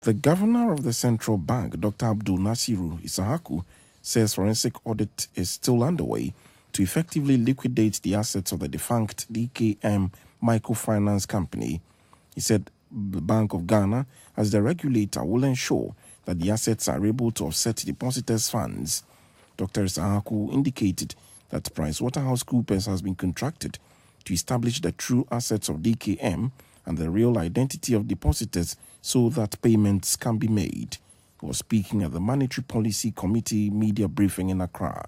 The governor of the central bank, Dr. Abdul Nasiru Isahaku, says forensic audit is still underway to effectively liquidate the assets of the defunct DKM Microfinance Company. He said the Bank of Ghana, as the regulator, will ensure that the assets are able to offset depositors' funds. Dr. Isahaku indicated that PricewaterhouseCoopers has been contracted to establish the true assets of DKM and the real identity of depositors so that payments can be made. He was speaking at the Monetary Policy Committee media briefing in Accra.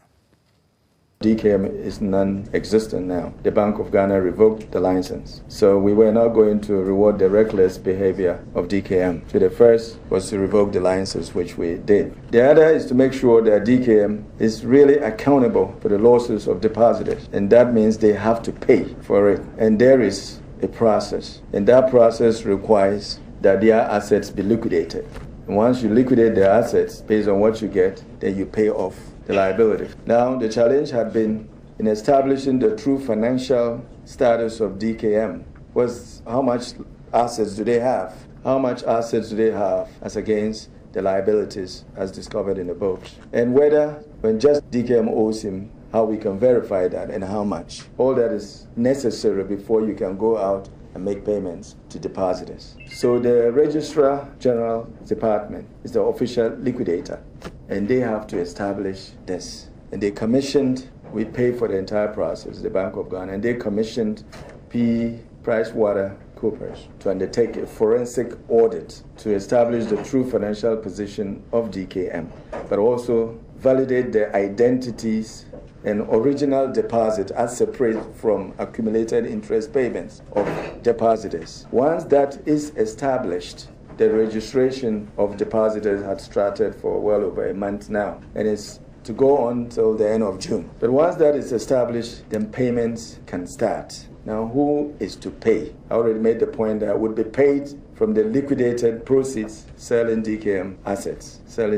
DKM is non-existent now. The Bank of Ghana revoked the license. So we were not going to reward the reckless behavior of DKM. So the first was to revoke the license, which we did. The other is to make sure that DKM is really accountable for the losses of depositors. And that means they have to pay for it. And there is a process. And that process requires that their assets be liquidated. And once you liquidate their assets, based on what you get, then you pay off the liability. Now, the challenge had been in establishing the true financial status of DKM was how much assets do they have? How much assets do they have as against the liabilities as discovered in the books? And whether, when just DKM owes him, how we can verify that and how much. All that is necessary before you can go out and make payments to depositors. So the Registrar General Department is the official liquidator, and they have to establish this. And they commissioned, we pay for the entire process, the Bank of Ghana, and they commissioned PricewaterhouseCoopers to undertake a forensic audit to establish the true financial position of DKM, but also validate the identities and original deposit as separate from accumulated interest payments of depositors. Once that is established, the registration of depositors had started for well over a month now, and it's to go on till the end of June. But once that is established, then payments can start. Now, who is to pay? I already made the point that would be paid from the liquidated proceeds selling DKM assets.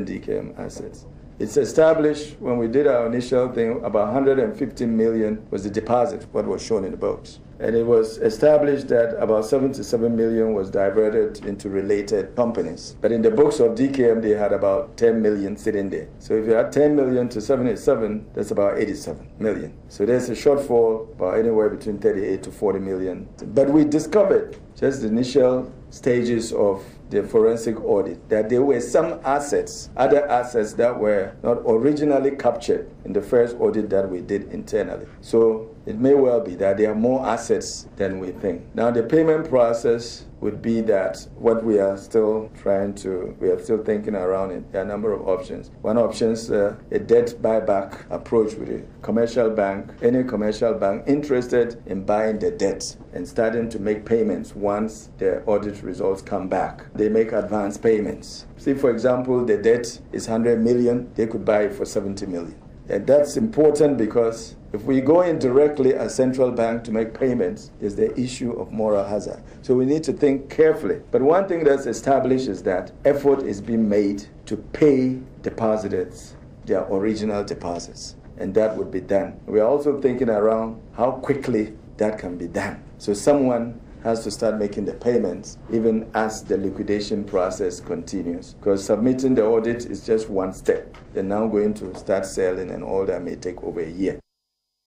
It's established when we did our initial thing, about 150 million was the deposit, what was shown in the books. And it was established that about 77 million was diverted into related companies. But in the books of DKM, they had about 10 million sitting there. So if you add 10 million to 77, that's about 87 million. So there's a shortfall about anywhere between 38 to 40 million. But we discovered just the initial stages of the forensic audit that there were some assets, other assets that were not originally captured in the first audit that we did internally. So it may well be that there are more assets than we think. Now the payment process would be that what we are still thinking around it. There are a number of options. One option is a debt buyback approach with a commercial bank, any commercial bank interested in buying the debt and starting to make payments once the audit results come back. They make advance payments. See, for example, the debt is 100 million, they could buy it for 70 million. And that's important because if we go in directly as central bank to make payments, there's the issue of moral hazard. So we need to think carefully. But one thing that's established is that effort is being made to pay depositors their original deposits. And that would be done. We're also thinking around how quickly that can be done. So someone has to start making the payments even as the liquidation process continues. Because submitting the audit is just one step. They're now going to start selling, and all that may take over a year.